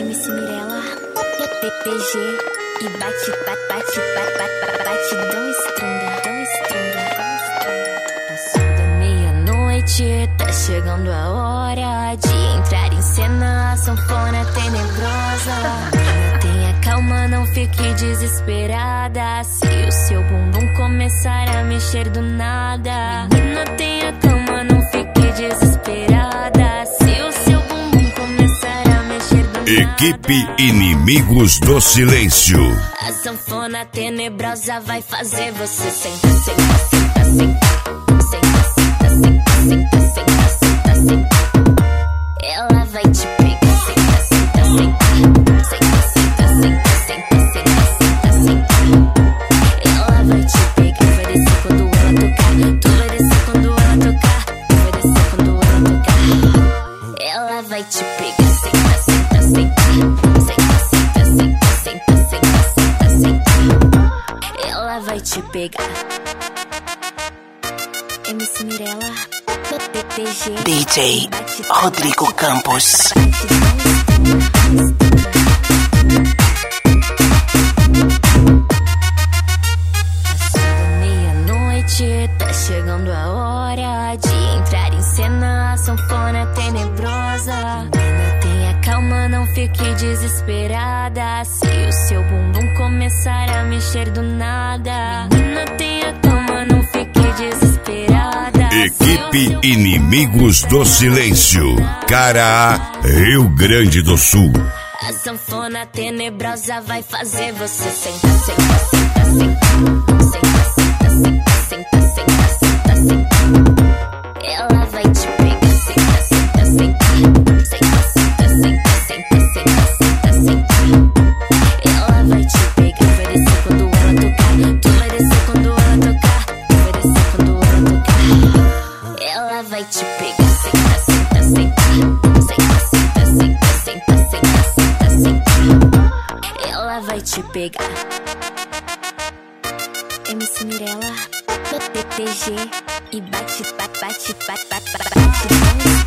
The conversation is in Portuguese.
MC Mirella, TTG e batidão estronda, tão estronda. Passou da meia-noite, tá chegando a hora de entrar em cena, a sanfona tenebrosa. Menina, tenha calma, não fique desesperada. Se o seu bumbum começar a mexer do nada, menina, tenha calma, não fique desesperada. Se o seu bumbum começar a mexer do nada. Equipe Inimigos do Silêncio. A sanfona tenebrosa vai fazer você sentar, sentar, sentar, sentar, sentar, sentar, sentar, sentar, sentar, sentar. Ela vai te pegar, sentar, sentar, sentar, sentar, sentar, sentar, sentar, sentar, sentar. Ela vai te pegar, vai descer quando ela tocar. Tu vai descer quando ela tocar. Tu vai descer quando ela tocar. Ela vai te pegar, sentar, sentar, sentar, sentar, sentar, sentar, sentar, sentar, sentar. Ela vai te pegar. MC Mirella, TTG, DJ Rodrigo Campos. Passou da meia-noite, tá chegando a hora de entrar em cena, a sanfona tenebrosa. Menina, tenha calma, não fique desesperada. Se o seu bumbum começar a mexer do nada, menina, tenha calma, não fique desesperada. Equipe Inimigos do Silêncio. Caraá, Rio Grande do Sul. A sanfona tenebrosa vai fazer você sentar, sentar, sentar, sentar, sentar, sentar, sentar, sentar, sentar, sentar. Ela vai te pegar, sentar, sentar, sentar, sentar, sentar, sentar, sentar, sentar, sentar. Ela vai te pegar, vai descer quando ela tocar. Tu vai descer quando ela tocar. Tu vai descer quando ela tocar. Ela vai te pegar, sentar, sentar, sentar, sentar, sentar, sentar, sentar, sentar, sentar. Ela vai te pegar. MC Mirella, TTG e batidão.